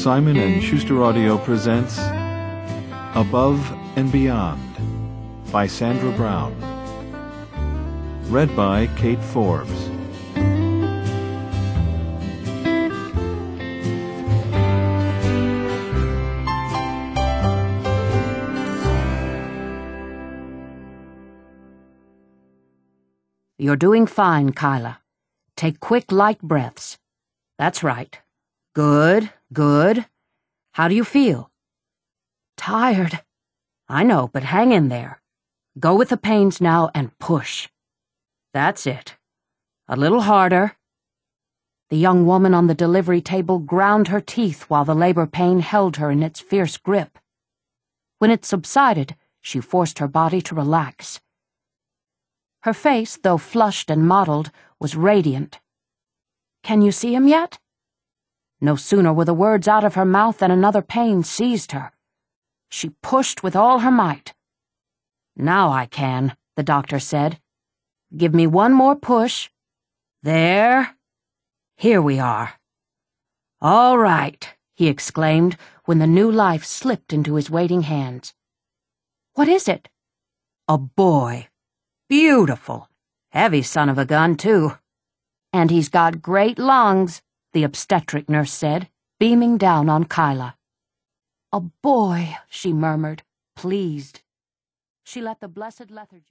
Simon & Schuster Audio presents Above and Beyond by Sandra Brown. Read by Kate Forbes. You're doing fine, Kyla. Take quick, light breaths. That's right. Good, good. How do you feel? Tired. I know, but hang in there. Go with the pains now and push. That's it. A little harder. The young woman on the delivery table ground her teeth while the labor pain held her in its fierce grip. When it subsided, she forced her body to relax. Her face, though flushed and mottled, was radiant. Can you see him yet? No sooner were the words out of her mouth than another pain seized her. She pushed with all her might. Now I can, the doctor said. Give me one more push. There. Here we are. All right, he exclaimed when the new life slipped into his waiting hands. What is it? A boy. Beautiful. Heavy son of a gun, too. And he's got great lungs, the obstetric nurse said, beaming down on Kyla. A boy, she murmured, pleased. She let the blessed lethargy